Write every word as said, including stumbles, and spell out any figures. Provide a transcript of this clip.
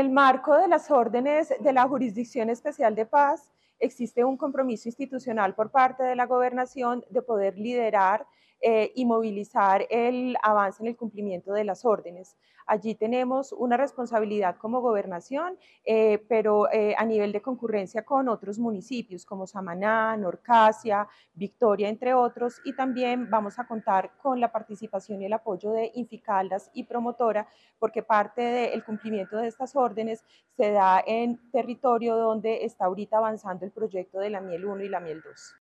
el marco de las órdenes de la Jurisdicción Especial de Paz, existe un compromiso institucional por parte de la Gobernación de poder liderar eh, y movilizar el avance en el cumplimiento de las órdenes. Allí tenemos una responsabilidad como gobernación, eh, pero eh, a nivel de concurrencia con otros municipios como Samaná, Norcasia, Victoria, entre otros, y también vamos a contar con la participación y el apoyo de Inficaldas y Promotora, porque parte del cumplimiento de estas órdenes se da en territorio donde está ahorita avanzando el proyecto de la Miel uno y la Miel dos.